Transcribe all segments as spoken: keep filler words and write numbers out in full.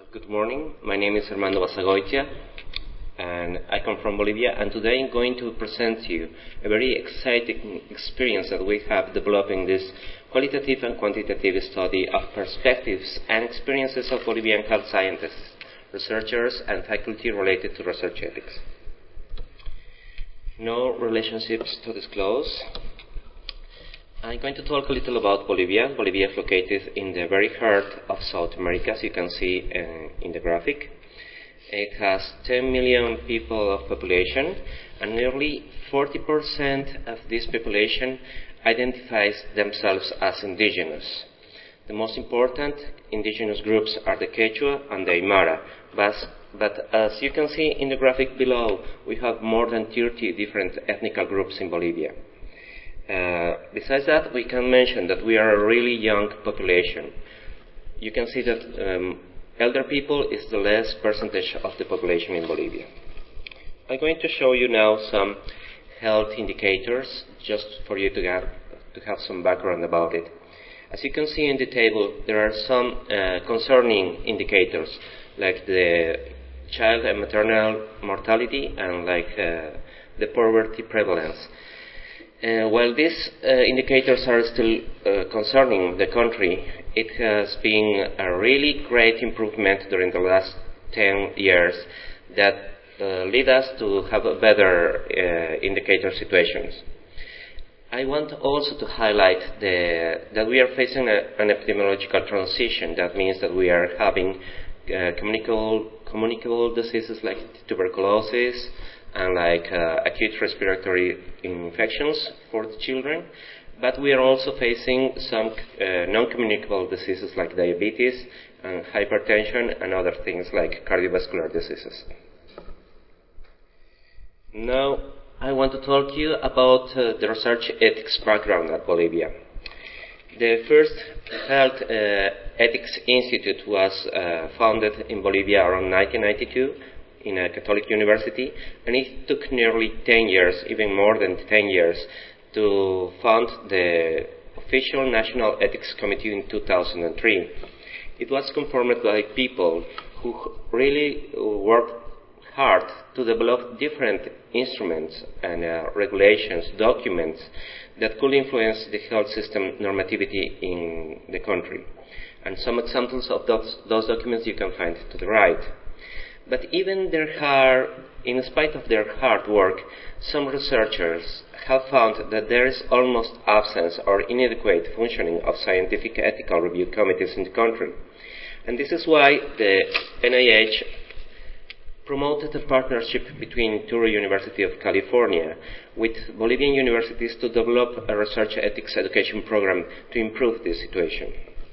Good morning. My name is Armando Basagoitia, and I come from Bolivia. And today I'm going to present to you a very exciting experience that we have developing this qualitative and quantitative study of perspectives and experiences of Bolivian health scientists, researchers, and faculty related to research ethics. No relationships to disclose. I'm going to talk a little about Bolivia. Bolivia is located in the very heart of South America, as you can see uh, in the graphic. It has ten million people of population, and nearly forty percent of this population identifies themselves as indigenous. The most important indigenous groups are the Quechua and the Aymara, but, but as you can see in the graphic below, we have more than thirty different ethnic groups in Bolivia. Uh, besides that, we can mention that we are a really young population. You can see that um, elder people is the less percentage of the population in Bolivia. I'm going to show you now some health indicators, just for you to have, to have some background about it. As you can see in the table, there are some uh, concerning indicators, like the child and maternal mortality and like uh, the poverty prevalence. Uh, while these uh, indicators are still uh, concerning the country, it has been a really great improvement during the last ten years that uh, lead us to have a better uh, indicator situations. I want also to highlight the, that we are facing a, an epidemiological transition. That means that we are having uh, communicable, communicable diseases like tuberculosis, and like uh, acute respiratory infections for the children, but we are also facing some uh, non-communicable diseases like diabetes and hypertension and other things like cardiovascular diseases. Now, I want to talk to you about uh, the research ethics background at Bolivia. The first Health uh, Ethics Institute was uh, founded in Bolivia around nineteen ninety-two in a Catholic university, and it took nearly ten years, even more than ten years, to found the official National Ethics Committee in two thousand three. It was conformed by people who really worked hard to develop different instruments and uh, regulations, documents that could influence the health system normativity in the country. And some examples of those, those documents you can find to the right. But even their hard, in spite of their hard work, some researchers have found that there is almost absence or inadequate functioning of scientific ethical review committees in the country. And this is why the N I H promoted a partnership between Touro University of California with Bolivian universities to develop a research ethics education program to improve this situation.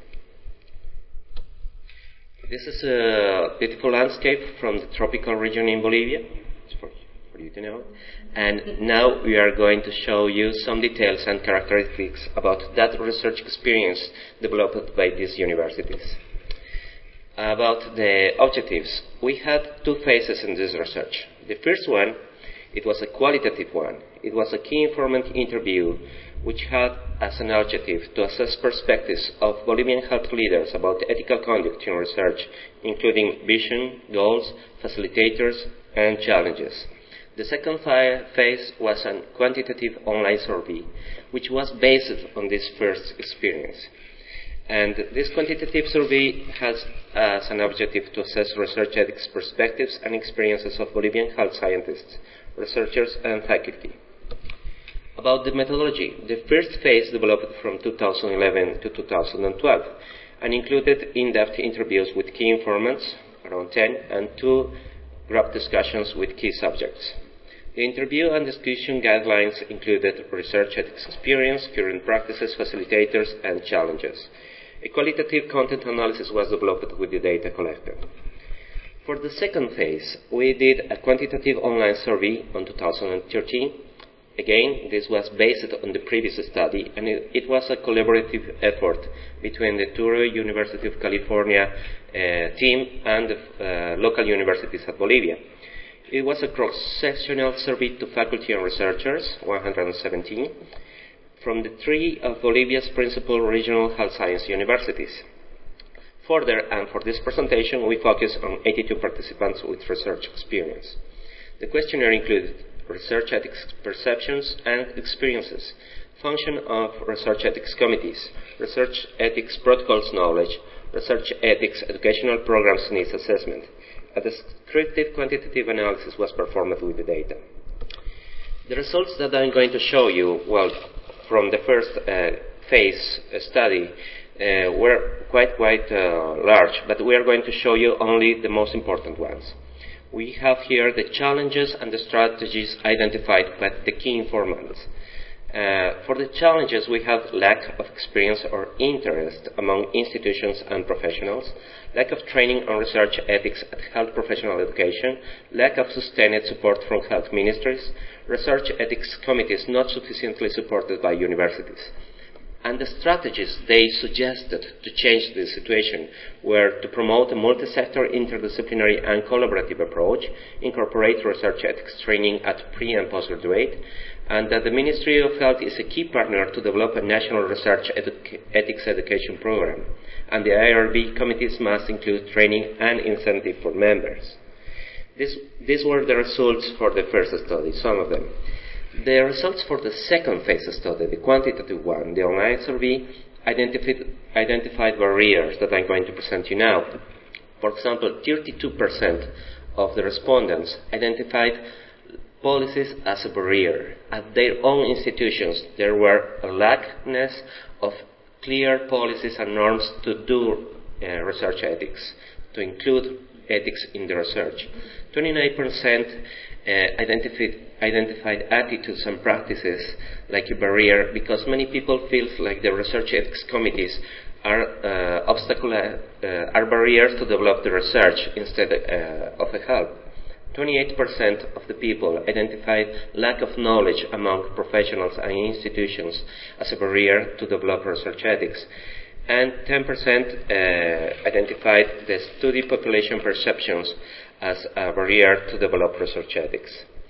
This is a beautiful landscape from the tropical region in Bolivia, for, for you to know. And now we are going to show you some details and characteristics about that research experience developed by these universities. About the objectives, we had two phases in this research. The first one, it was a qualitative one. It was a key informant interview which had as an objective to assess perspectives of Bolivian health leaders about ethical conduct in research, including vision, goals, facilitators, and challenges. The second phase was a quantitative online survey, which was based on this first experience. And this quantitative survey has as an objective to assess research ethics perspectives and experiences of Bolivian health scientists, researchers, and faculty. About the methodology, the first phase developed from two thousand eleven to two thousand twelve and included in-depth interviews with key informants, around ten, and two group discussions with key subjects. The interview and discussion guidelines included research ethics experience, current practices, facilitators, and challenges. A qualitative content analysis was developed with the data collected. For the second phase, we did a quantitative online survey on two thousand thirteen. Again, this was based on the previous study, and it, it was a collaborative effort between the Touro University of California uh, team and the uh, local universities at Bolivia. It was a cross-sectional survey to faculty and researchers, one hundred seventeen, from the three of Bolivia's principal regional health science universities. Further, and for this presentation, we focus on eighty-two participants with research experience. The questionnaire included research ethics perceptions and experiences, function of research ethics committees, research ethics protocols knowledge, research ethics educational programs needs assessment. A descriptive quantitative analysis was performed with the data. The results that I'm going to show you, well, from the first uh, phase uh, study, uh, were quite, quite uh, large, but we are going to show you only the most important ones. We have here the challenges and the strategies identified by the key informants. Uh, for the challenges, we have lack of experience or interest among institutions and professionals, lack of training on research ethics at health professional education, lack of sustained support from health ministries, research ethics committees not sufficiently supported by universities. And the strategies they suggested to change the situation were to promote a multi-sector, interdisciplinary and collaborative approach, incorporate research ethics training at pre- and postgraduate, and that the Ministry of Health is a key partner to develop a national research edu- ethics education program, and the I R B committees must include training and incentive for members. This, these were the results for the first study, some of them. The results for the second phase study, the quantitative one, the online survey, identified, identified barriers that I'm going to present you now. For example, thirty-two percent of the respondents identified policies as a barrier. At their own institutions, there were a lackness of clear policies and norms to do uh, research ethics, to include ethics in the research. twenty-nine percent uh, identified, identified attitudes and practices like a barrier because many people feel like the research ethics committees are uh, obstacle, uh, are barriers to develop the research instead uh, of a help. twenty-eight percent of the people identified lack of knowledge among professionals and institutions as a barrier to develop research ethics. And ten percent uh, identified the study population perceptions as a barrier to develop research ethics.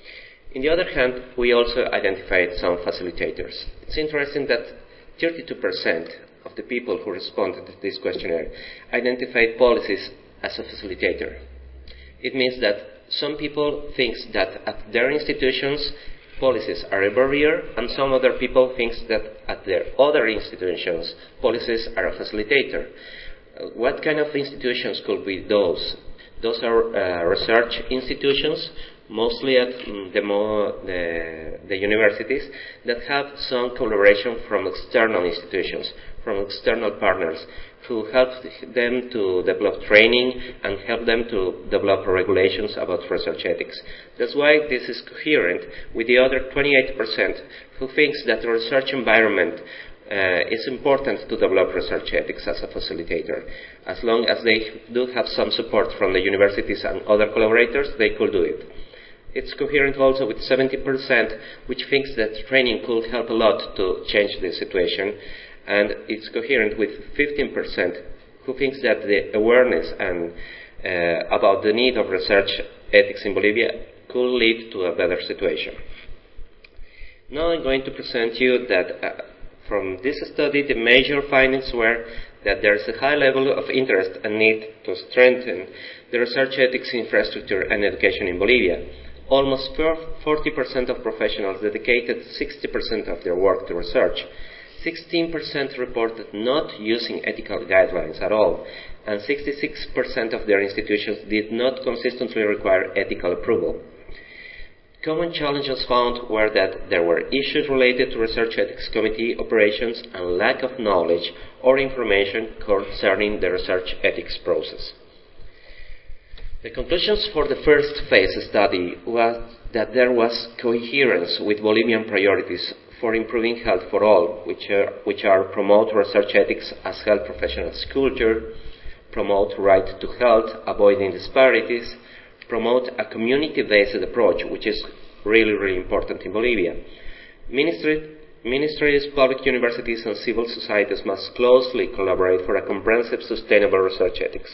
On the other hand, we also identified some facilitators. It's interesting that thirty-two percent of the people who responded to this questionnaire identified policies as a facilitator. It means that some people think that at their institutions policies are a barrier, and some other people think that at their other institutions policies are a facilitator. Uh, what kind of institutions could be those? Those are uh, research institutions, mostly at mm, the, mo the, the universities, that have some collaboration from external institutions, from external partners, who help them to develop training and help them to develop regulations about research ethics. That's why this is coherent with the other twenty-eight percent who thinks that the research environment uh, is important to develop research ethics as a facilitator. As long as they do have some support from the universities and other collaborators, they could do it. It's coherent also with seventy percent which thinks that training could help a lot to change the situation. And it's coherent with fifteen percent who thinks that the awareness and uh, about the need of research ethics in Bolivia could lead to a better situation. Now I'm going to present you that uh, from this study the major findings were that there is a high level of interest and need to strengthen the research ethics infrastructure and education in Bolivia. Almost forty percent of professionals dedicated sixty percent of their work to research. sixteen percent reported not using ethical guidelines at all, and sixty-six percent of their institutions did not consistently require ethical approval. Common challenges found were that there were issues related to research ethics committee operations and lack of knowledge or information concerning the research ethics process. The conclusions for the first phase study was that there was coherence with Bolivian priorities for improving health for all, which are, which are promote research ethics as health professionals' culture, promote right to health, avoiding disparities, promote a community-based approach, which is really, really important in Bolivia. Ministry, ministries, public universities, and civil societies must closely collaborate for a comprehensive, sustainable research ethics.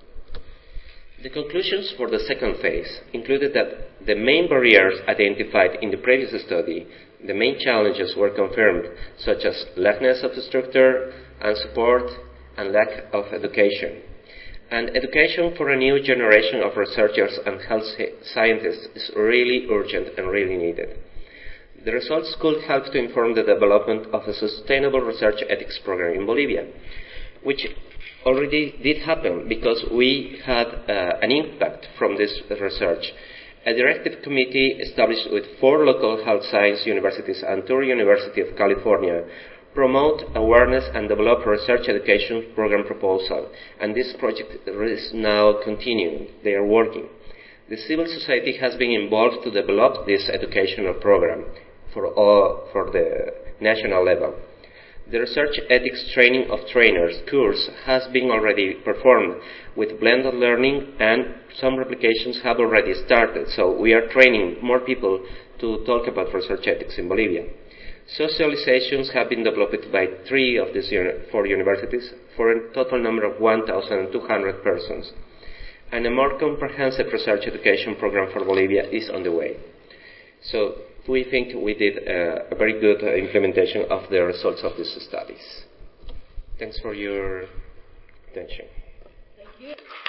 The conclusions for the second phase included that the main barriers identified in the previous study, the main challenges were confirmed, such as lackness of structure and support and lack of education. And education for a new generation of researchers and health scientists is really urgent and really needed. The results could help to inform the development of a sustainable research ethics program in Bolivia, which already did happen because we had uh, an impact from this research. A directive committee established with four local health science universities and two University of California promote awareness and develop a research education program proposal. And this project is now continuing. They are working. The civil society has been involved to develop this educational program for, all, for the national level. The research ethics training of trainers course has been already performed with blended learning, and some replications have already started. So we are training more people to talk about research ethics in Bolivia. Socializations have been developed by three of these uni four universities for a total number of one thousand two hundred persons. And a more comprehensive research education program for Bolivia is on the way. So we think we did uh, a very good uh, implementation of the results of these studies. Thanks for your attention. Thank you.